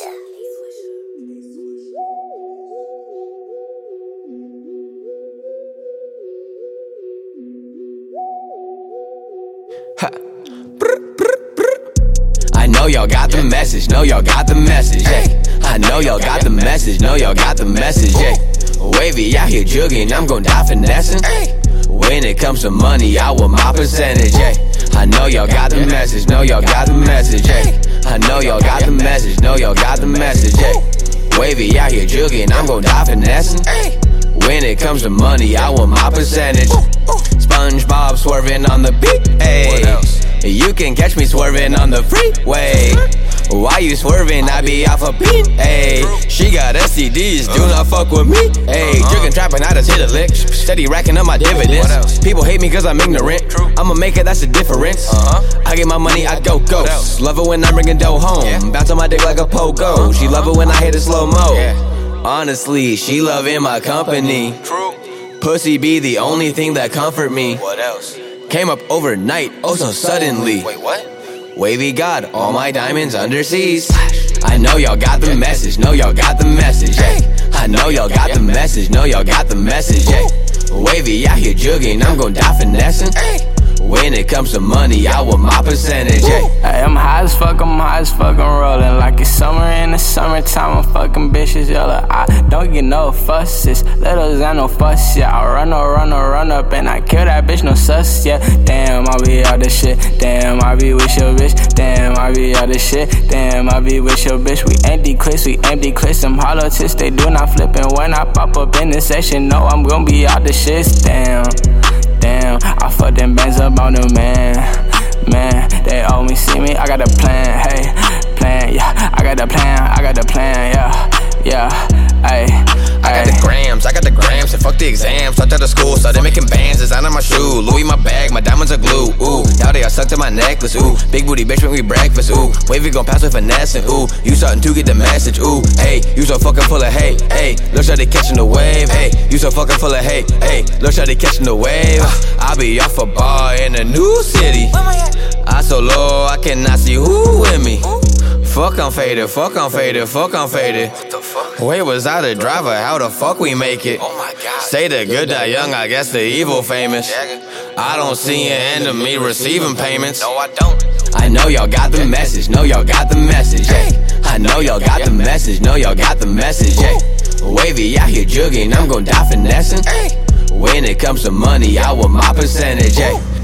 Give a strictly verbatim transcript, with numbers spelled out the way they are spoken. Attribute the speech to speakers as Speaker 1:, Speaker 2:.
Speaker 1: Ha. I know y'all got the message, know y'all got the message, yeah. I know y'all got the message, know y'all got the message, yeah. Wavy out here jugging, I'm gon' die finessing. When it comes to money, I want my percentage, yeah. I know y'all got the message, know y'all got the message, yeah. I know y'all got the message, know y'all got the message, yeah. Wavy out here jugging, I'm gon' die finessing. When it comes to money, I want my percentage. SpongeBob swerving on the beat, ayy. You can catch me swerving on the freeway. Why you swerving? I be off a beat, ayy. She got S T Ds, do not fuck with me, ayy. Drinking, trapping, I just hit a lick. Steady racking up my dividends. People hate me cause I'm ignorant. I'ma make it, that's the difference. I get my money, I go ghost. Love it when I'm bringing dough home. Bounce on my dick like a pogo. She love it when I hit it slow-mo. Honestly, she loving my company. Pussy be the only thing that comfort me.
Speaker 2: What else?
Speaker 1: Came up overnight, oh so suddenly.
Speaker 2: Wait, what?
Speaker 1: Wavy got all my diamonds underseas. I know y'all got the message, know y'all got the message, yeah. I know y'all got the message, know y'all got the message, yeah. Wavy out here jugging, I'm gon' die finessing. When it comes to money, I want my percentage, yeah.
Speaker 3: Hey, I'm high as fuck, I'm high as fuck, I'm rolling like it's summer in the summertime. I'm fucking bitches, yellow. I don't get no fusses, little I no fuss, yeah. I run up, run up, run up, and I kill that bitch, no sus, yeah. Damn, I be out this shit, damn, I be with your bitch, damn, I be out this shit, damn, I be with your bitch. We empty clips, we empty clips, them hollow tips, they do not flippin'. When I pop up in this section, no, I'm gon' be out the shits, damn. Damn, I fuck them bands up on them, man. Man, they owe me, see me, I got a plan, hey. Plan, yeah, I got the plan, I got the plan, yeah. Yeah, hey.
Speaker 2: I got the grams, I got the grams, and fuck the exams. Talked out of school, started making bands, design on my shoe. Louis my bag, my diamonds are glue, ooh. Now they are stuck to my necklace, ooh. Big booty bitch when we breakfast, ooh. Wavy gon' pass with finesse, and ooh. You starting to get the message, ooh. Hey, you so fucking full of hate, hey. Look how they catching the wave, hey. You so fucking full of hate, hey. Look how they catching the wave. I be off a bar in a new city. I so low, I cannot see who with me. Fuck I'm faded, fuck I'm faded, fuck I'm faded. What the fuck?
Speaker 1: Wait, was I the driver? How the fuck we make it?
Speaker 2: Oh my god.
Speaker 1: Say the good, die young, I guess the evil famous. I don't see an end of me receiving payments.
Speaker 2: No, I don't.
Speaker 1: I know y'all got the message, know y'all got the message, yeah. I know y'all got the message, know y'all got the message, yeah. Wavy out here jugging, I'm gon' die finessing. When it comes to money, I want my percentage, yeah.